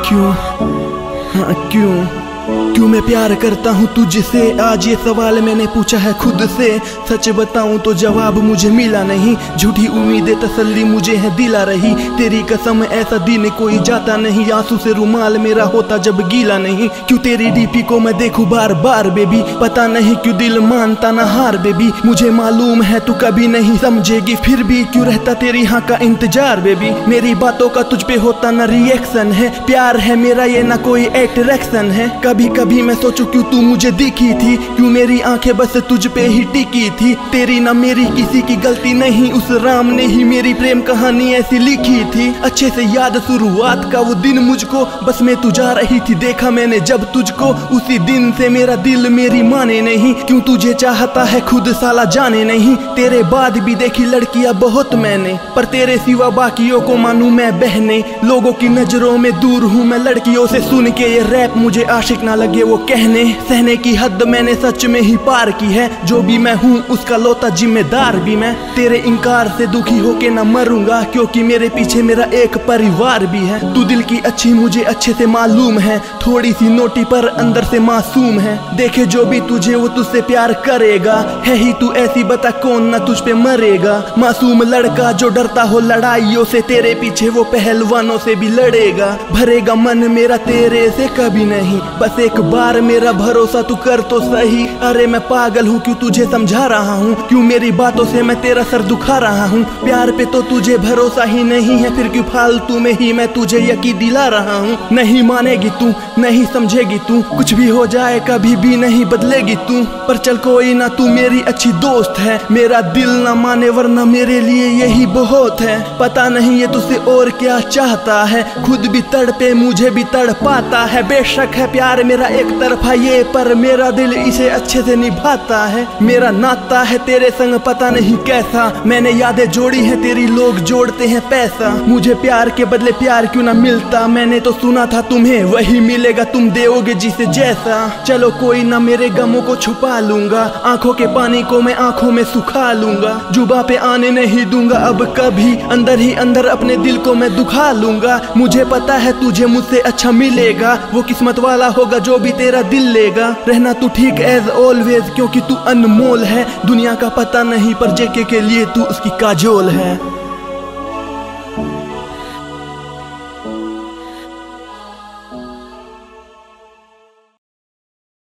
क्यों, हाँ क्यों मैं प्यार करता हूँ तुझसे, आज ये सवाल मैंने पूछा है खुद से। सच बताऊँ तो जवाब मुझे मिला नहीं, झूठी उम्मीदें तसल्ली मुझे है दिला रही। तेरी कसम ऐसा दिन कोई जाता नहीं, आंसू से रुमाल मेरा होता जब गीला नहीं। क्यों तेरी डीपी को मैं देखूं बार बार बेबी, पता नहीं क्यों दिल मानता ना हार बेबी। मुझे मालूम है तू कभी नहीं समझेगी, फिर भी क्यों रहता तेरी हाँ का इंतजार बेबी। मेरी बातों का तुझ पे होता ना रिएक्शन है, प्यार है मेरा ये ना कोई एट्रैक्शन है। कभी कभी मैं सोचूं क्यों तू मुझे दिखी थी, क्यों मेरी आंखें बस तुझ पे ही टिकी थी। तेरी ना मेरी किसी की गलती नहीं, उस राम ने ही मेरी प्रेम कहानी ऐसी लिखी थी। अच्छे से याद शुरुआत का वो दिन मुझको, बस मैं तू जा रही थी देखा मैंने जब तुझको। उसी दिन से मेरा दिल मेरी माने नहीं, क्यों तुझे चाहता है खुद साला जाने नहीं। तेरे बाद भी देखी लड़कियां बहुत मैंने, पर तेरे सिवा बाकियों को मानूं मैं बहने। लोगों की नजरों में दूर हूँ मैं लड़कियों से, सुन के ये रैप मुझे आशिक ना लगे वो कहने। सहने की हद मैंने सच में ही पार की है, जो भी मैं हूँ उसका लौता जिम्मेदार भी मैं। तेरे इनकार से दुखी होके ना मरूंगा, क्योंकि मेरे पीछे मेरा एक परिवार भी है। तू दिल की अच्छी मुझे अच्छे से मालूम है, थोड़ी सी नोटी पर अंदर से मासूम है। देखे जो भी तुझे वो तुझसे प्यार करेगा, है ही तू ऐसी बता कौन ना तुझ पे मरेगा। मासूम लड़का जो डरता हो लड़ाइयों से, तेरे पीछे वो पहलवानों से भी लड़ेगा। भरेगा मन मेरा तेरे से कभी नहीं, बस एक बार मेरा भरोसा तू कर तो सही। अरे मैं पागल हूँ क्यों तुझे समझा रहा हूँ, क्यों मेरी बातों से मैं तेरा सर दुखा रहा हूँ। प्यार पे तो तुझे भरोसा ही नहीं है, फिर क्यों फालतू में ही मैं तुझे यकीन दिला रहा हूँ। नहीं मानेगी तू, नहीं समझेगी तू, कुछ भी हो जाए कभी भी नहीं बदलेगी तू। पर चल कोई ना, तू मेरी अच्छी दोस्त है। मेरा दिल ना माने वरना मेरे लिए यही बहुत है। पता नहीं ये तुझसे और क्या चाहता है, खुद भी तड़पे मुझे भी तड़ पाता है। बेशक है प्यार मेरा एक तरफा ये, पर मेरा दिल इसे अच्छे से निभाता है। मेरा नाता है तेरे संग पता नहीं कैसा, मैंने यादें जोड़ी है तेरी लोग जोड़ते हैं पैसा। मुझे प्यार के बदले प्यार क्यों ना मिलता, मैंने तो सुना था तुम्हें वही मिलेगा, तुम दोगे जिसे जैसा। चलो कोई ना मेरे गमों को छुपा लूंगा, आंखों के पानी को मैं आंखों में सुखा लूंगा। जुबा पे आने नहीं दूंगा अब कभी, अंदर ही अंदर अपने दिल को मैं दुखा लूंगा। मुझे पता है तुझे मुझसे अच्छा मिलेगा, वो किस्मत वाला होगा जो भी तेरा दिल लेगा। रहना तू ठीक एज ऑलवेज, क्योंकि तू अनमोल है। दुनिया का पता नहीं पर जेके के लिए तू उसकी काजोल है।